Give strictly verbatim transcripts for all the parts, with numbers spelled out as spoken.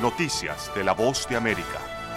Noticias de la Voz de América.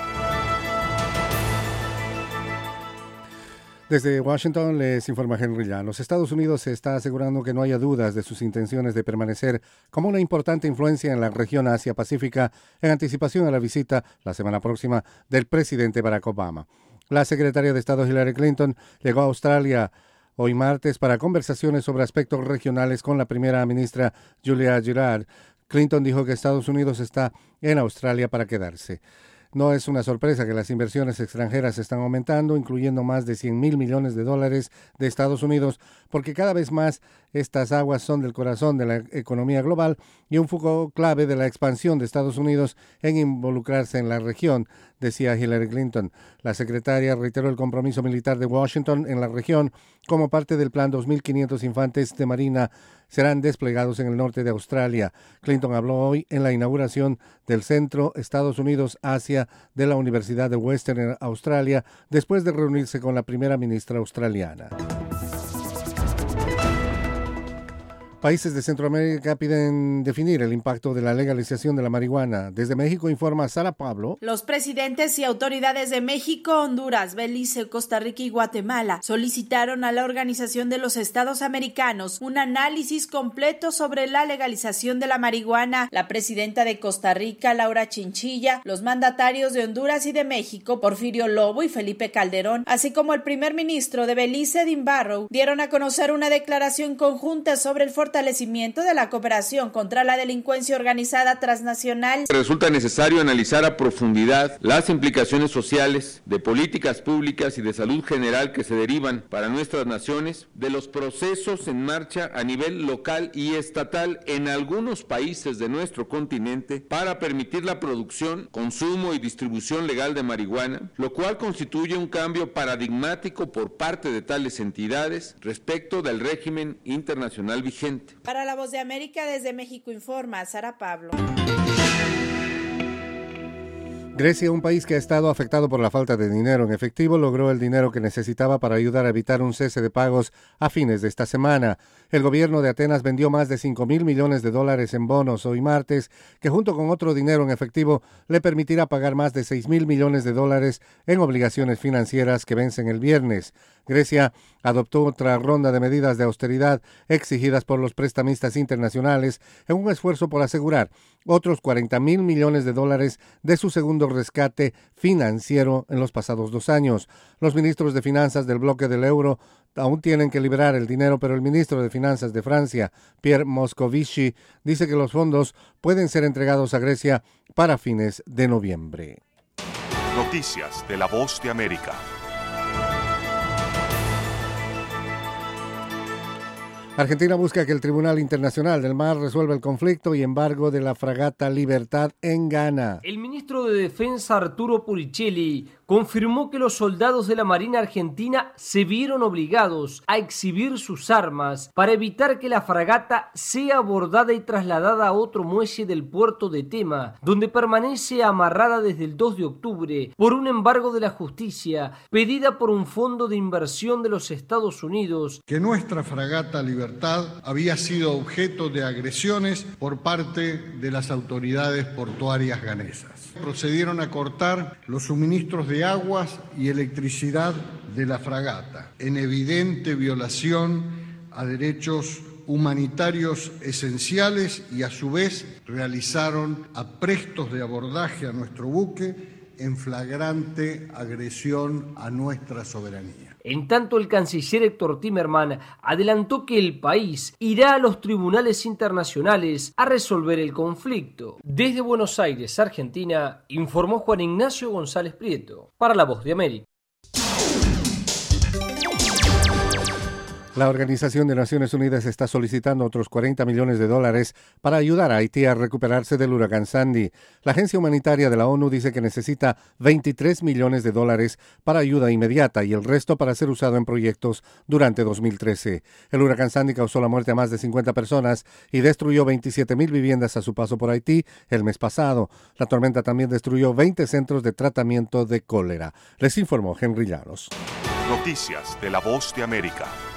Desde Washington les informa Henry Llanos. Estados Unidos se está asegurando que no haya dudas de sus intenciones de permanecer como una importante influencia en la región Asia-Pacífica en anticipación a la visita la semana próxima del presidente Barack Obama. La secretaria de Estado Hillary Clinton llegó a Australia hoy martes para conversaciones sobre aspectos regionales con la primera ministra Julia Gillard. Clinton dijo que Estados Unidos está en Australia para quedarse. No es una sorpresa que las inversiones extranjeras están aumentando, incluyendo más de cien mil millones de dólares de Estados Unidos, porque cada vez más estas aguas son del corazón de la economía global y un foco clave de la expansión de Estados Unidos en involucrarse en la región, decía Hillary Clinton. La secretaria reiteró el compromiso militar de Washington en la región como parte del plan dos mil quinientos infantes de Marina serán desplegados en el norte de Australia. Clinton habló hoy en la inauguración del Centro Estados Unidos-Asia de la Universidad de Western Australia, después de reunirse con la primera ministra australiana. Países de Centroamérica piden definir el impacto de la legalización de la marihuana. Desde México informa Sara Pablo. Los presidentes y autoridades de México, Honduras, Belice, Costa Rica y Guatemala solicitaron a la Organización de los Estados Americanos un análisis completo sobre la legalización de la marihuana. La presidenta de Costa Rica, Laura Chinchilla, los mandatarios de Honduras y de México, Porfirio Lobo y Felipe Calderón, así como el primer ministro de Belice, Dean Barrow, dieron a conocer una declaración conjunta sobre el fortalecimiento fortalecimiento de la cooperación contra la delincuencia organizada transnacional. Resulta necesario analizar a profundidad las implicaciones sociales, de políticas públicas y de salud general que se derivan para nuestras naciones de los procesos en marcha a nivel local y estatal en algunos países de nuestro continente para permitir la producción, consumo y distribución legal de marihuana, lo cual constituye un cambio paradigmático por parte de tales entidades respecto del régimen internacional vigente. Para La Voz de América, desde México informa Sara Pablo. Grecia, un país que ha estado afectado por la falta de dinero en efectivo, logró el dinero que necesitaba para ayudar a evitar un cese de pagos a fines de esta semana. El gobierno de Atenas vendió más de cinco mil millones de dólares en bonos hoy martes, que junto con otro dinero en efectivo le permitirá pagar más de seis mil millones de dólares en obligaciones financieras que vencen el viernes. Grecia adoptó otra ronda de medidas de austeridad exigidas por los prestamistas internacionales en un esfuerzo por asegurar otros cuarenta mil millones de dólares de su segundo rescate financiero en los pasados dos años. Los ministros de finanzas del bloque del euro aún tienen que liberar el dinero, pero el ministro de Finanzas de Francia, Pierre Moscovici, dice que los fondos pueden ser entregados a Grecia para fines de noviembre. Noticias de la Voz de América. Argentina busca que el Tribunal Internacional del Mar resuelva el conflicto y embargo de la fragata Libertad en Ghana. El ministro de Defensa Arturo Puricelli confirmó que los soldados de la Marina Argentina se vieron obligados a exhibir sus armas para evitar que la fragata sea abordada y trasladada a otro muelle del puerto de Tema, donde permanece amarrada desde el dos de octubre por un embargo de la justicia pedida por un fondo de inversión de los Estados Unidos. Que nuestra fragata Libertad había sido objeto de agresiones por parte de las autoridades portuarias ganesas. Procedieron a cortar los suministros de aguas y electricidad de la fragata, en evidente violación a derechos humanitarios esenciales, y a su vez realizaron aprestos de abordaje a nuestro buque en flagrante agresión a nuestra soberanía. En tanto, el canciller Héctor Timerman adelantó que el país irá a los tribunales internacionales a resolver el conflicto. Desde Buenos Aires, Argentina, informó Juan Ignacio González Prieto, para La Voz de América. La Organización de Naciones Unidas está solicitando otros cuarenta millones de dólares para ayudar a Haití a recuperarse del huracán Sandy. La agencia humanitaria de la ONU dice que necesita veintitrés millones de dólares para ayuda inmediata y el resto para ser usado en proyectos durante dos mil trece. El huracán Sandy causó la muerte a más de cincuenta personas y destruyó veintisiete mil viviendas a su paso por Haití el mes pasado. La tormenta también destruyó veinte centros de tratamiento de cólera. Les informó Henry Llanos. Noticias de la Voz de América.